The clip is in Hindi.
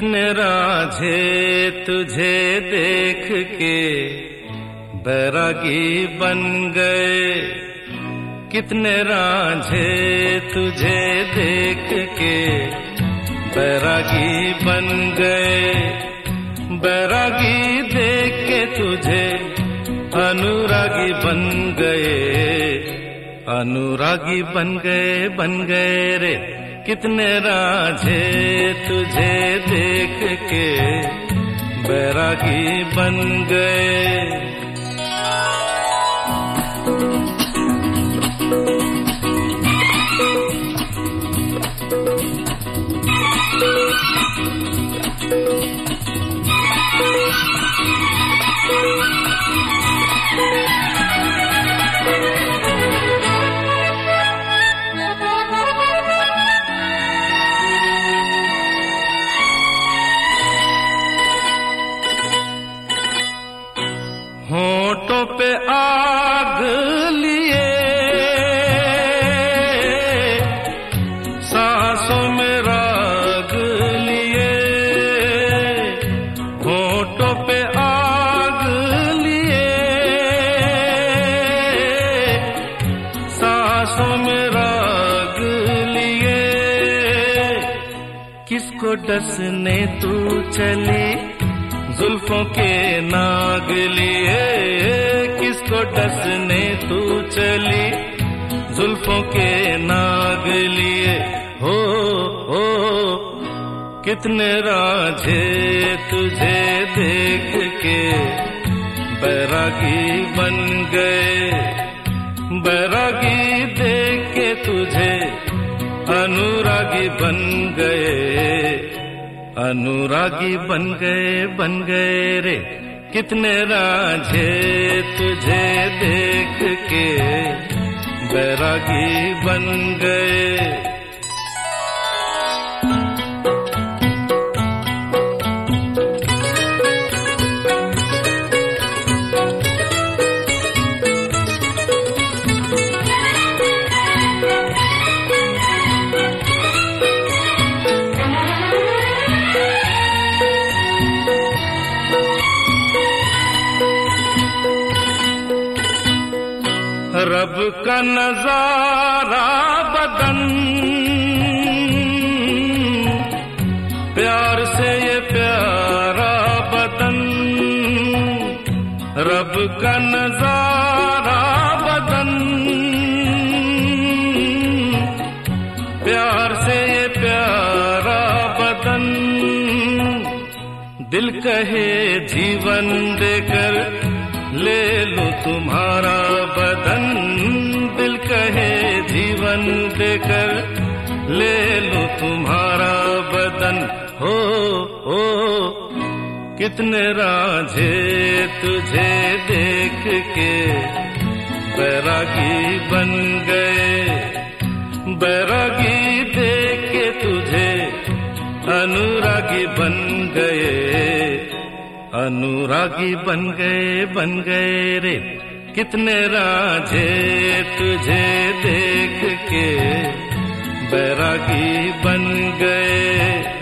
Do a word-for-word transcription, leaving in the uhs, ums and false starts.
कितने राझे तुझे देख के बैरागी बन गए, कितने राझे तुझे देख के बैरागी बन गए। बैरागी देख के तुझे अनुरागी बन गए, अनुरागी बन गए बन गए रे। कितने राझे तुझे देख के बैरागी बन गए। होठों पे आग लिए, सांसों में राग लिए। होठों पे आग लिए, सांसों में राग लिए। किसको डसने तू चली जुल्फों के नाग लिए, किसको डसने तू चली जुल्फों के नाग लिए। हो हो कितने राझे तुझे देख के बैरागी बन गए। बैरागी देख के तुझे अनुरागी बन गए, अनुरागी बन गए बन गए रे। कितने राझे तुझे देख के बैरागी बन गए। रब का नजारा बदन, प्यार से ये प्यारा बदन। रब का नजारा बदन, प्यार से ये प्यारा बदन। दिल कहे जीवन देकर ले लो तुम्हारा बदन। दिल कहे जीवन देकर ले लो तुम्हारा बदन। हो हो कितने राझे तुझे देख के बैरागी बन गए। बैरागी देख के तुझे अनुरागी बन गए, अनुरागी बन गए बन गए रे। कितने राझे तुझे देख के बैरागी बन गए।